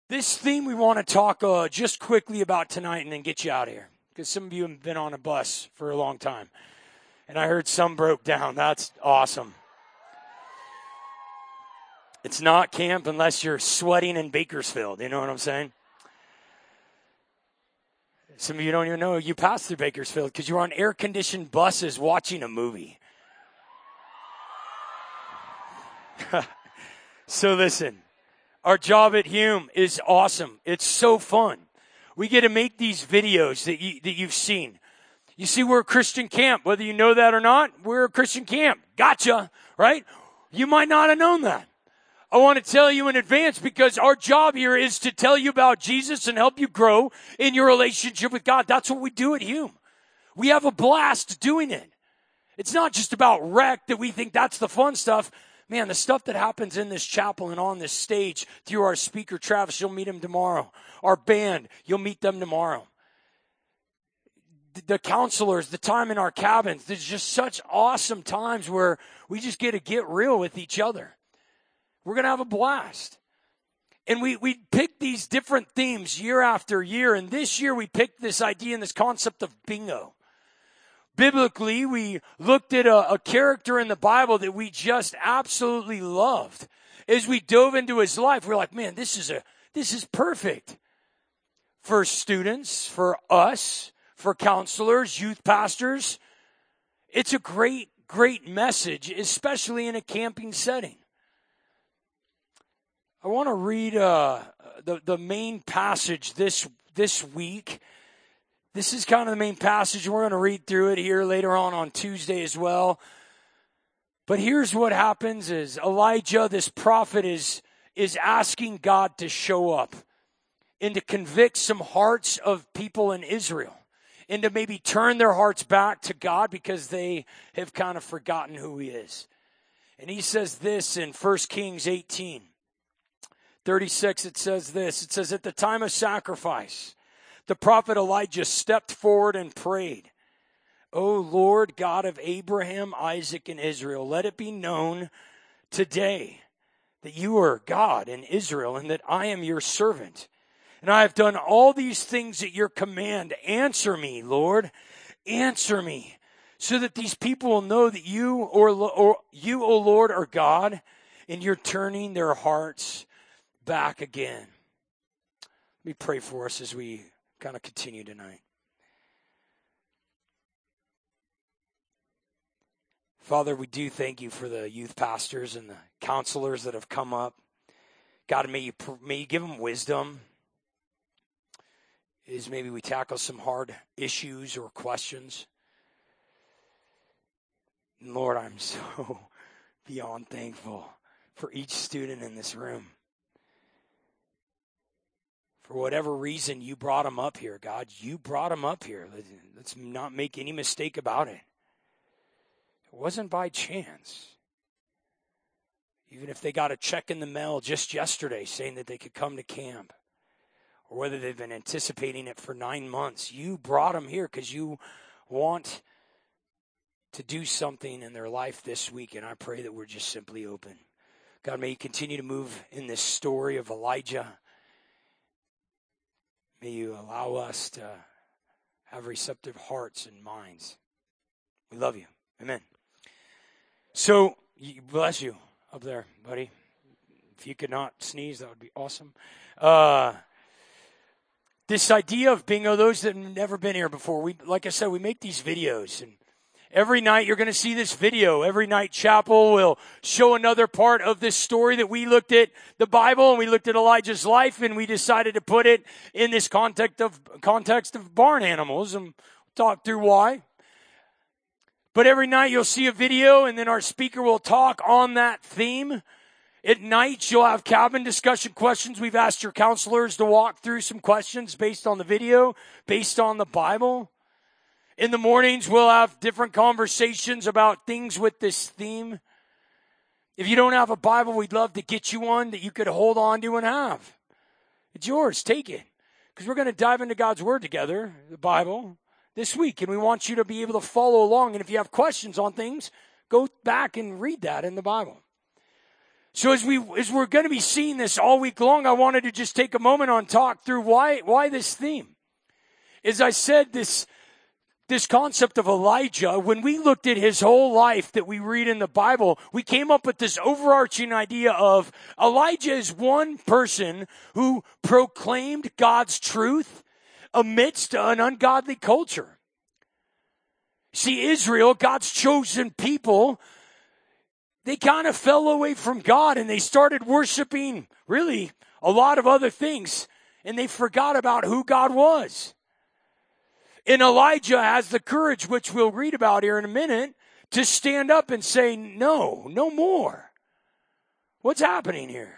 This theme we want to talk just quickly about tonight and then get you out of here. Because some of you have been on a bus for a long time. And I heard some broke down. That's awesome. It's not camp unless you're sweating in Bakersfield. You know what I'm saying? Some of you don't even know you passed through Bakersfield because you were on air-conditioned buses watching a movie. So listen. Our job at Hume is awesome. It's so fun. We get to make these videos that you've seen. You see, we're a Christian camp. Whether you know that or not, we're a Christian camp. Gotcha, right? You might not have known that. I want to tell you in advance because our job here is to tell you about Jesus and help you grow in your relationship with God. That's what we do at Hume. We have a blast doing it. It's not just about rec that we think that's the fun stuff. Man, the stuff that happens in this chapel and on this stage through our speaker, Travis, you'll meet him tomorrow. Our band, you'll meet them tomorrow. The counselors, the time in our cabins, there's just such awesome times where we just get to get real with each other. We're going to have a blast. And we pick these different themes year after year. And this year we picked this idea and this concept of bingo. Biblically, we looked at a character in the Bible that we just absolutely loved. As we dove into his life, we're like, man, this is perfect for students, for us, for counselors, youth pastors. It's a great, great message, especially in a camping setting. I want to read the main passage this week. This is kind of the main passage. We're going to read through it here later on Tuesday as well. But here's what happens is Elijah, this prophet, is asking God to show up and to convict some hearts of people in Israel and to maybe turn their hearts back to God because they have kind of forgotten who he is. And he says this in 1 Kings 18:36. It says this. It says, at the time of sacrifice, the prophet Elijah stepped forward and prayed, O Lord, God of Abraham, Isaac, and Israel, let it be known today that you are God in Israel and that I am your servant. And I have done all these things at your command. Answer me, Lord, answer me, so that these people will know that you, O Lord, are God, and you're turning their hearts back again. Let me pray for us as we kind of continue tonight. Father, we do thank you for the youth pastors and the counselors that have come up. God, may you give them wisdom as maybe we tackle some hard issues or questions. And Lord, I'm so beyond thankful for each student in this room. For whatever reason you brought them up here, God, you brought them up here. Let's not make any mistake about it. It wasn't by chance. Even if they got a check in the mail just yesterday saying that they could come to camp, or whether they've been anticipating it for 9 months, you brought them here because you want to do something in their life this week, and I pray that we're just simply open. God, may you continue to move in this story of Elijah. May you allow us to have receptive hearts and minds. We love you. Amen. So, bless you up there, buddy. If you could not sneeze, that would be awesome. This idea of bingo, those that have never been here before, like I said, we make these videos. And every night you're going to see this video. Every night Chapel will show another part of this story that we looked at the Bible and we looked at Elijah's life and we decided to put it in this context of barn animals and talk through why. But every night you'll see a video and then our speaker will talk on that theme. At night you'll have cabin discussion questions. We've asked your counselors to walk through some questions based on the video, based on the Bible. In the mornings, we'll have different conversations about things with this theme. If you don't have a Bible, we'd love to get you one that you could hold on to and have. It's yours. Take it. Because we're going to dive into God's Word together, the Bible, this week. And we want you to be able to follow along. And if you have questions on things, go back and read that in the Bible. So as we're going to be seeing this all week long, I wanted to just take a moment on talk through why this theme. As I said, this concept of Elijah, when we looked at his whole life that we read in the Bible, we came up with this overarching idea of Elijah is one person who proclaimed God's truth amidst an ungodly culture. See, Israel, God's chosen people, they kind of fell away from God and they started worshiping really a lot of other things, and they forgot about who God was. And Elijah has the courage, which we'll read about here in a minute, to stand up and say, no more. What's happening here?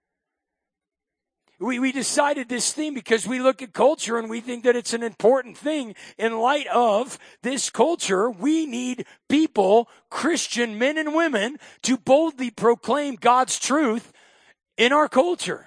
We decided this theme because we look at culture and we think that it's an important thing. In light of this culture, we need people, Christian men and women, to boldly proclaim God's truth in our culture.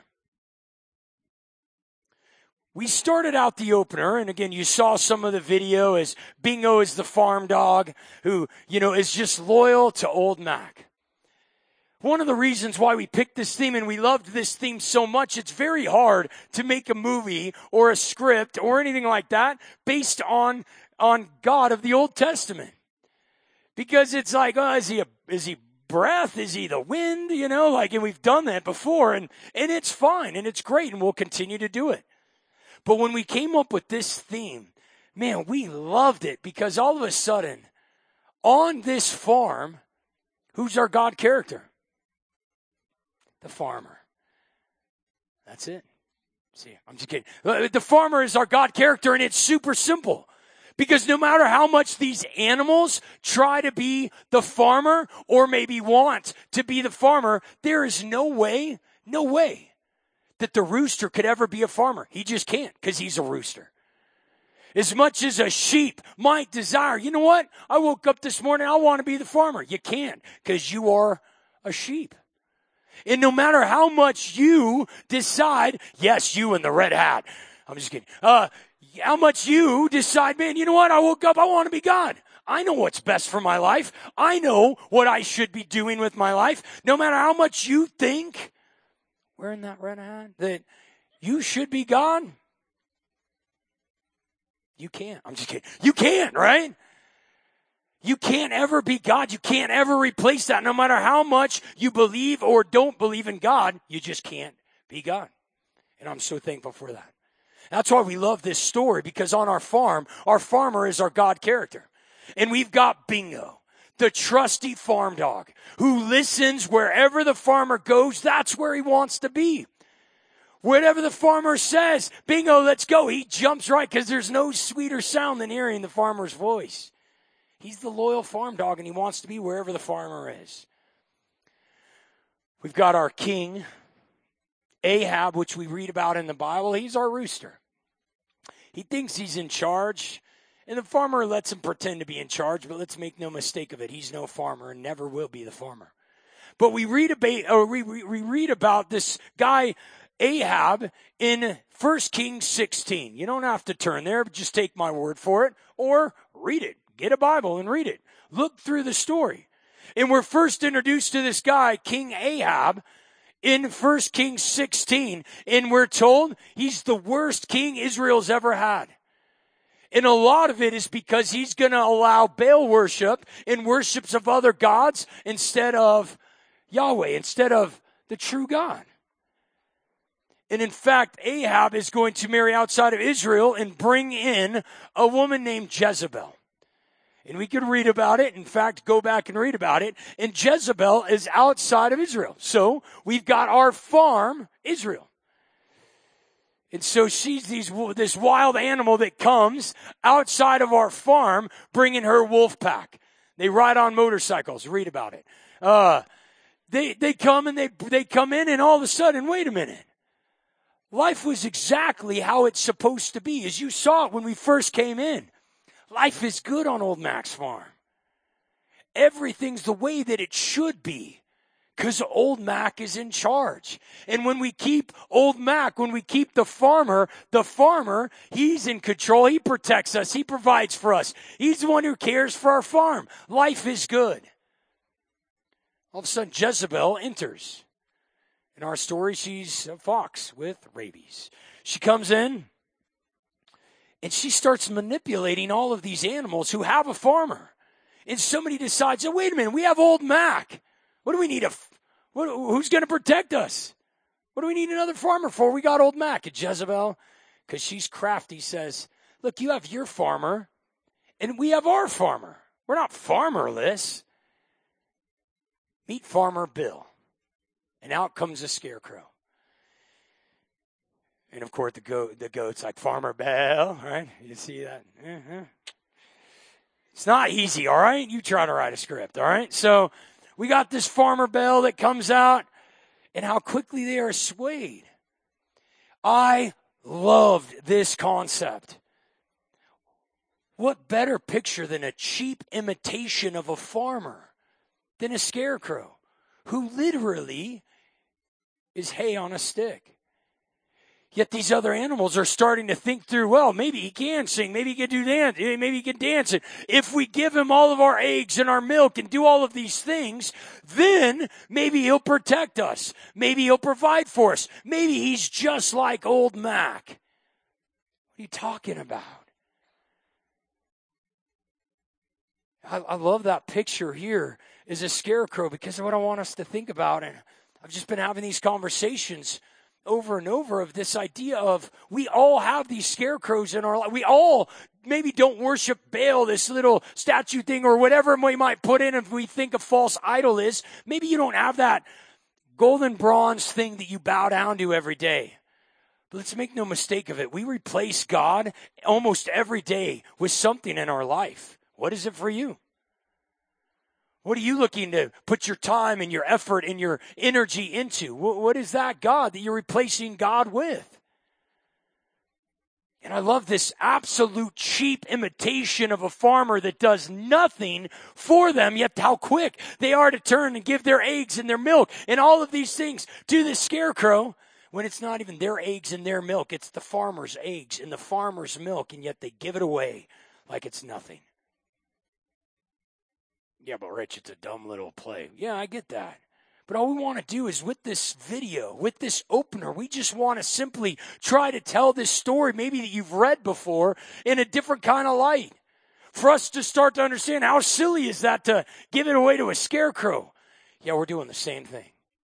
We started out the opener, and again, you saw some of the video as Bingo is the farm dog who, is just loyal to Old Mac. One of the reasons why we picked this theme and we loved this theme so much, it's very hard to make a movie or a script or anything like that based on God of the Old Testament. Because it's like, is he breath? Is he the wind? And we've done that before, and it's fine and it's great and we'll continue to do it. But when we came up with this theme, man, we loved it because all of a sudden, on this farm, who's our God character? The farmer. That's it. See, I'm just kidding. The farmer is our God character, and it's super simple. Because no matter how much these animals try to be the farmer or maybe want to be the farmer, there is no way that the rooster could ever be a farmer. He just can't because he's a rooster. As much as a sheep might desire, you know what? I woke up this morning, I want to be the farmer. You can't because you are a sheep. And no matter how much you decide, yes, you in the red hat. I'm just kidding. How much you decide, man, you know what? I woke up, I want to be God. I know what's best for my life. I know what I should be doing with my life. No matter how much you think, wearing that red hat, that you should be God. You can't. I'm just kidding. You can't, right? You can't ever be God. You can't ever replace that. No matter how much you believe or don't believe in God, you just can't be God. And I'm so thankful for that. That's why we love this story, because on our farm, our farmer is our God character. And we've got Bingo, the trusty farm dog, who listens wherever the farmer goes. That's where he wants to be. Whatever the farmer says, Bingo, let's go. He jumps right, because there's no sweeter sound than hearing the farmer's voice. He's the loyal farm dog, and he wants to be wherever the farmer is. We've got our king, Ahab, which we read about in the Bible. He's our rooster. He thinks he's in charge, and the farmer lets him pretend to be in charge, but let's make no mistake of it. He's no farmer and never will be the farmer. But we read about this guy, Ahab, in 1 Kings 16. You don't have to turn there, but just take my word for it, or read it. Get a Bible and read it. Look through the story. And we're first introduced to this guy, King Ahab, in 1 Kings 16. And we're told he's the worst king Israel's ever had. And a lot of it is because he's going to allow Baal worship and worships of other gods instead of Yahweh, instead of the true God. And in fact, Ahab is going to marry outside of Israel and bring in a woman named Jezebel. And we could read about it. In fact, go back and read about it. And Jezebel is outside of Israel. So we've got our farm, Israel. And so she's this wild animal that comes outside of our farm, bringing her wolf pack. They ride on motorcycles. Read about it. They come and they come in, and all of a sudden, wait a minute. Life was exactly how it's supposed to be. As you saw it when we first came in. Life is good on Old Mac's farm. Everything's the way that it should be because Old Mac is in charge. And when we keep Old Mac, when we keep the farmer, he's in control. He protects us. He provides for us. He's the one who cares for our farm. Life is good. All of a sudden, Jezebel enters. In our story, she's a fox with rabies. She comes in, and she starts manipulating all of these animals who have a farmer. And somebody decides, oh, wait a minute, we have old Mac. What do we need? Who's going to protect us? What do we need another farmer for? We got old Mac. And Jezebel, because she's crafty, says, look, you have your farmer, and we have our farmer. We're not farmerless. Meet Farmer Bill. And out comes a scarecrow. And, of course, the goat's like, Farmer Bill, right? You see that? Uh-huh. It's not easy, all right? You try to write a script, all right? So we got this Farmer Bill that comes out, and how quickly they are swayed. I loved this concept. What better picture than a cheap imitation of a farmer than a scarecrow who literally is hay on a stick? Yet these other animals are starting to think through, well, maybe he can sing, maybe he can do dance, maybe he can dance. And if we give him all of our eggs and our milk and do all of these things, then maybe he'll protect us. Maybe he'll provide for us. Maybe he's just like old Mac. What are you talking about? I love that picture here is a scarecrow because of what I want us to think about. And I've just been having these conversations over and over of this idea of we all have these scarecrows in our life. We all maybe don't worship Baal, this little statue thing or whatever we might put in if we think a false idol is. Maybe you don't have that golden bronze thing that you bow down to every day. But let's make no mistake of it. We replace God almost every day with something in our life. What is it for you? What are you looking to put your time and your effort and your energy into? What is that God that you're replacing God with? And I love this absolute cheap imitation of a farmer that does nothing for them, yet how quick they are to turn and give their eggs and their milk and all of these things to the scarecrow when it's not even their eggs and their milk. It's the farmer's eggs and the farmer's milk, and yet they give it away like it's nothing. Yeah, but Rich, it's a dumb little play. Yeah, I get that. But all we want to do is with this video, with this opener, we just want to simply try to tell this story maybe that you've read before in a different kind of light. For us to start to understand how silly is that to give it away to a scarecrow. Yeah, we're doing the same thing.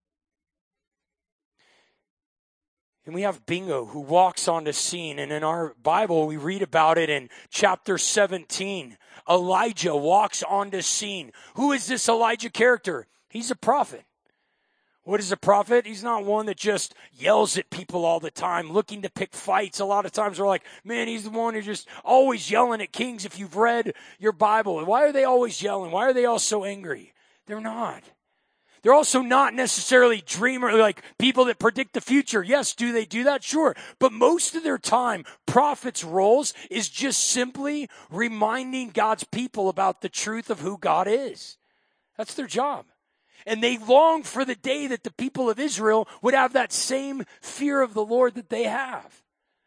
And we have Bingo who walks onto scene. And in our Bible, we read about it in chapter 17. Elijah walks onto scene. Who is this Elijah character? He's a prophet. What is a prophet? He's not one that just yells at people all the time, looking to pick fights. A lot of times we're like, man, he's the one who's just always yelling at kings. If you've read your Bible, why are they always yelling? Why are they all so angry? They're not. They're also not necessarily dreamers, like people that predict the future. Yes, do they do that? Sure. But most of their time, prophets' roles is just simply reminding God's people about the truth of who God is. That's their job. And they long for the day that the people of Israel would have that same fear of the Lord that they have.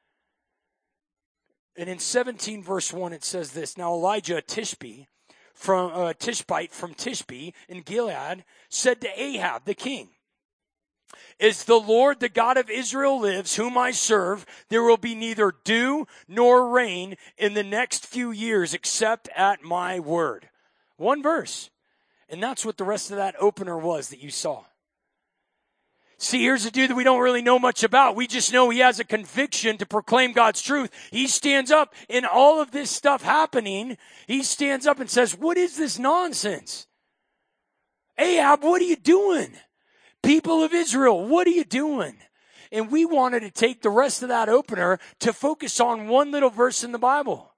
And in 17 verse 1, it says this, now Elijah Tishbite from Tishbe in Gilead said to Ahab the king, as the Lord, the God of Israel lives, whom I serve, there will be neither dew nor rain in the next few years except at my word. One verse. And that's what the rest of that opener was that you saw. See, here's a dude that we don't really know much about. We just know he has a conviction to proclaim God's truth. He stands up in all of this stuff happening. He stands up and says, what is this nonsense? Ahab, what are you doing? People of Israel, what are you doing? And we wanted to take the rest of that opener to focus on one little verse in the Bible.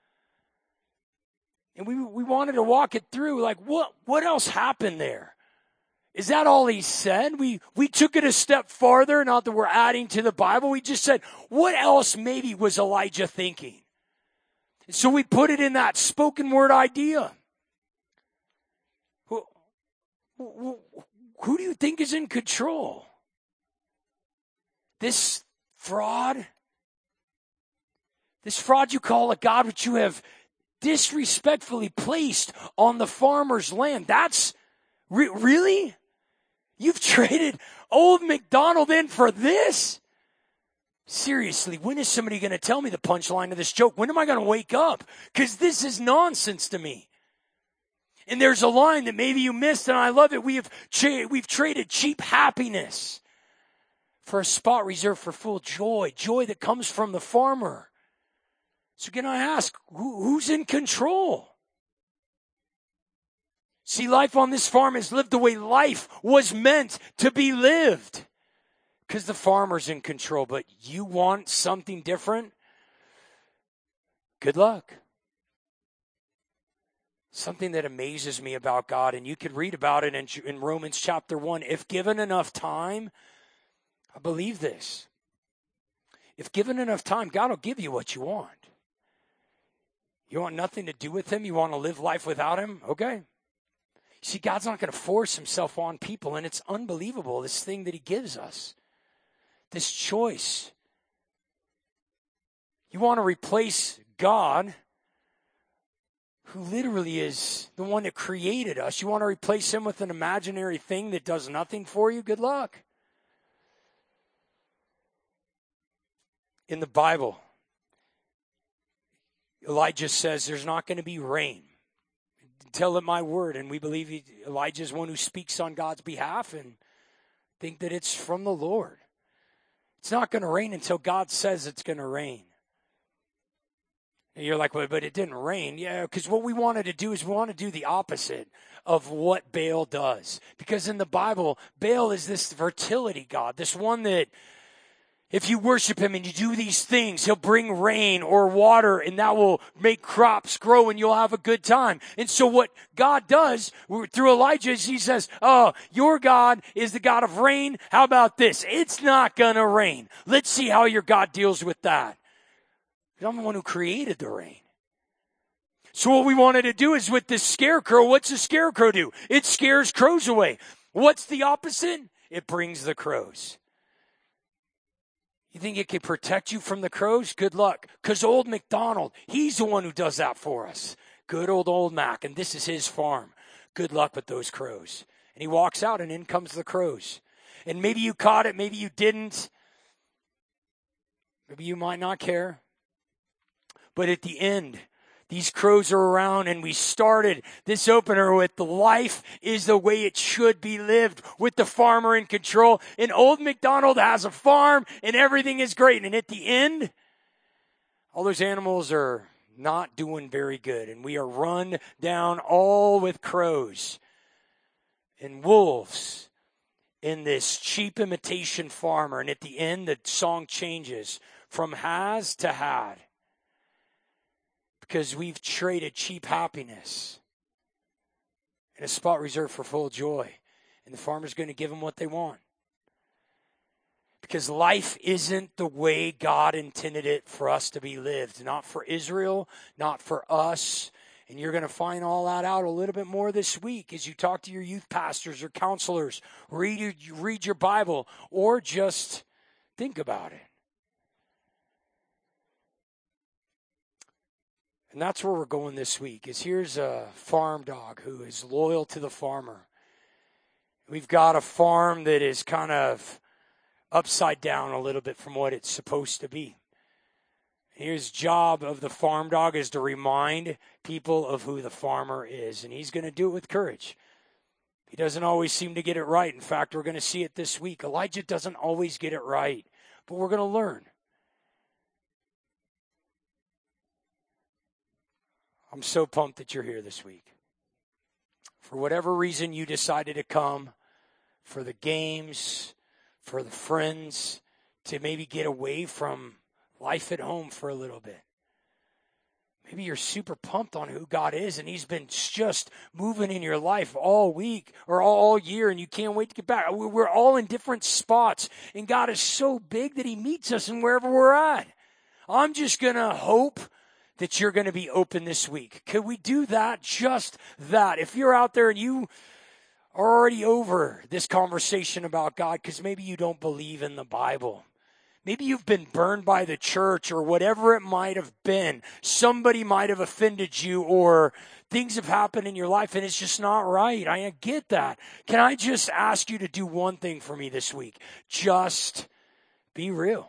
And we wanted to walk it through, like, what else happened there? Is that all he said? We took it a step farther, not that we're adding to the Bible. We just said, what else maybe was Elijah thinking? And so we put it in that spoken word idea. Who do you think is in control? This fraud? This fraud you call a God which you have disrespectfully placed on the farmer's land. That's really? You've traded old McDonald in for this? Seriously, when is somebody going to tell me the punchline of this joke? When am I going to wake up? Because this is nonsense to me. And there's a line that maybe you missed, and I love it. We've traded cheap happiness for a spot reserved for full joy, joy that comes from the farmer. So can I ask, who's in control? See, life on this farm is lived the way life was meant to be lived. Because the farmer's in control, but you want something different? Good luck. Something that amazes me about God, and you could read about it in Romans chapter 1. If given enough time, I believe this. If given enough time, God will give you what you want. You want nothing to do with him? You want to live life without him? Okay. See, God's not going to force himself on people, and it's unbelievable, this thing that he gives us. This choice. You want to replace God, who literally is the one that created us. You want to replace him with an imaginary thing that does nothing for you? Good luck. In the Bible, Elijah says there's not going to be rain. Tell it my word. And we believe Elijah is one who speaks on God's behalf and think that it's from the Lord. It's not going to rain until God says it's going to rain. And you're like, well, but it didn't rain. Yeah, because what we wanted to do is we want to do the opposite of what Baal does. Because in the Bible, Baal is this fertility god, this one that if you worship him and you do these things, he'll bring rain or water, and that will make crops grow and you'll have a good time. And so what God does through Elijah is he says, oh, your God is the God of rain. How about this? It's not going to rain. Let's see how your God deals with that. I'm the one who created the rain. So what we wanted to do is with this scarecrow, what's the scarecrow do? It scares crows away. What's the opposite? It brings the crows. You think it can protect you from the crows? Good luck. Because old McDonald, he's the one who does that for us. Good old Mac, and this is his farm. Good luck with those crows. And he walks out, and in comes the crows. And maybe you caught it, maybe you didn't. Maybe you might not care. But at the end, these crows are around, and we started this opener with the life is the way it should be lived, with the farmer in control. And old McDonald has a farm, and everything is great. And at the end, all those animals are not doing very good. And we are run down all with crows and wolves in this cheap imitation farmer. And at the end, the song changes from has to had. Because we've traded cheap happiness in a spot reserved for full joy. And the farmer's going to give them what they want. Because life isn't the way God intended it for us to be lived. Not for Israel, not for us. And you're going to find all that out a little bit more this week as you talk to your youth pastors or counselors. Read your Bible, or just think about it. And that's where we're going this week, is here's a farm dog who is loyal to the farmer. We've got a farm that is kind of upside down a little bit from what it's supposed to be. Here's the job of the farm dog is to remind people of who the farmer is, and he's going to do it with courage. He doesn't always seem to get it right. In fact, we're going to see it this week. Elijah doesn't always get it right, but we're going to learn. I'm so pumped that you're here this week. For whatever reason you decided to come, for the games, for the friends, to maybe get away from life at home for a little bit. Maybe you're super pumped on who God is, and he's been just moving in your life all week or all year, and you can't wait to get back. We're all in different spots, and God is so big that he meets us in wherever we're at. I'm just going to hope that you're going to be open this week. Could we do that? Just that. If you're out there and you are already over this conversation about God because maybe you don't believe in the Bible. Maybe you've been burned by the church or whatever it might have been. Somebody might have offended you, or things have happened in your life and it's just not right. I get that. Can I just ask you to do one thing for me this week? Just be real.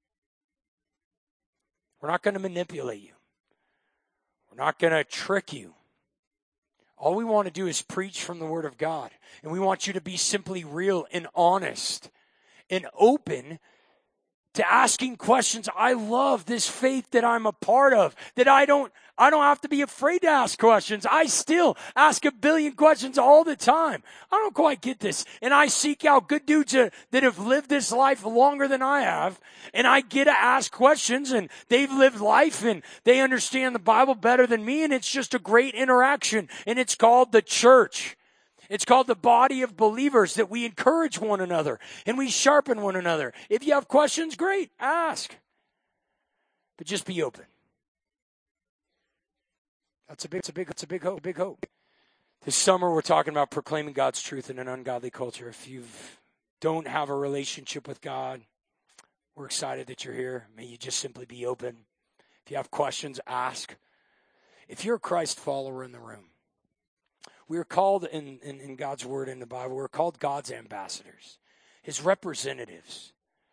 We're not going to manipulate you. We're not going to trick you. All we want to do is preach from the Word of God. And we want you to be simply real and honest and open to asking questions. I love this faith that I'm a part of, that I don't have to be afraid to ask questions. I still ask a billion questions all the time. I don't quite get this. And I seek out good dudes that have lived this life longer than I have. And I get to ask questions, and they've lived life and they understand the Bible better than me. And it's just a great interaction. And it's called the church. It's called the body of believers, that we encourage one another and we sharpen one another. If you have questions, great, ask. But just be open. That's a big hope. This summer we're talking about proclaiming God's truth in an ungodly culture. If you don't have a relationship with God, we're excited that you're here. May you just simply be open. If you have questions, ask. If you're a Christ follower in the room, we are called in God's word in the Bible, we're called God's ambassadors, his representatives.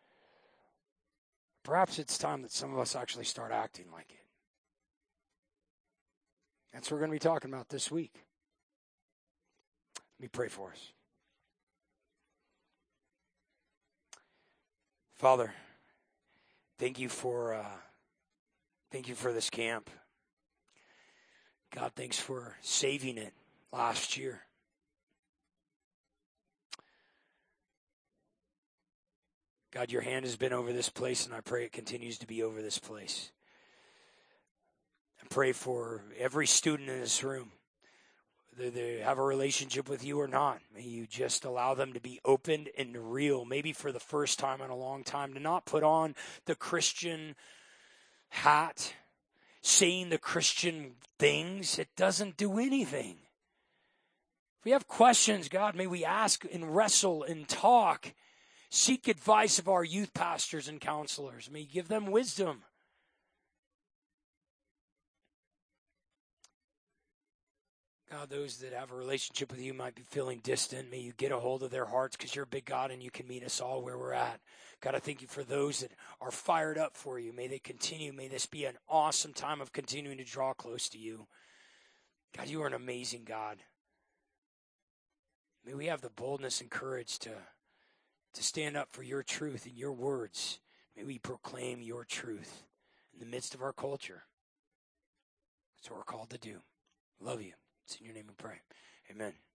Perhaps it's time that some of us actually start acting like it. That's what we're going to be talking about this week. Let me pray for us. Father, thank you for this camp. God, thanks for saving it last year. God, your hand has been over this place, and I pray it continues to be over this place. I pray for every student in this room, whether they have a relationship with you or not. May you just allow them to be open and real, maybe for the first time in a long time, to not put on the Christian hat, saying the Christian things. It doesn't do anything. If we have questions, God, may we ask and wrestle and talk. Seek advice of our youth pastors and counselors. May you give them wisdom. God, those that have a relationship with you might be feeling distant. May you get a hold of their hearts, because you're a big God and you can meet us all where we're at. God, I thank you for those that are fired up for you. May they continue. May this be an awesome time of continuing to draw close to you. God, you are an amazing God. May we have the boldness and courage to stand up for your truth and your words. May we proclaim your truth in the midst of our culture. That's what we're called to do. Love you. It's in your name we pray. Amen.